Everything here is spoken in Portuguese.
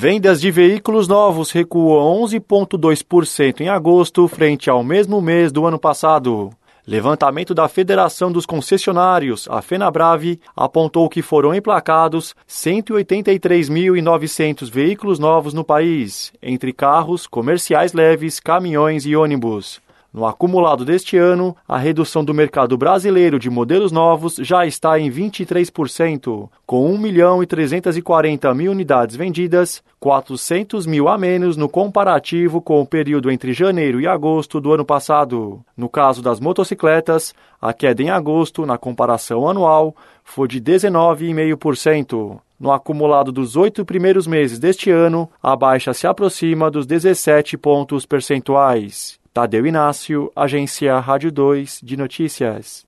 Vendas de veículos novos recuam 11,2% em agosto frente ao mesmo mês do ano passado. Levantamento da Federação dos Concessionários, a FenaBrave, apontou que foram emplacados 183.900 veículos novos no país, entre carros, comerciais leves, caminhões e ônibus. No acumulado deste ano, a redução do mercado brasileiro de modelos novos já está em 23%, com 1.340.000 unidades vendidas, 400.000 a menos no comparativo com o período entre janeiro e agosto do ano passado. No caso das motocicletas, a queda em agosto, na comparação anual, foi de 19,5%. No acumulado dos 8 primeiros meses deste ano, a baixa se aproxima dos 17 pontos percentuais. Tadeu Inácio, Agência Rádio 2 de Notícias.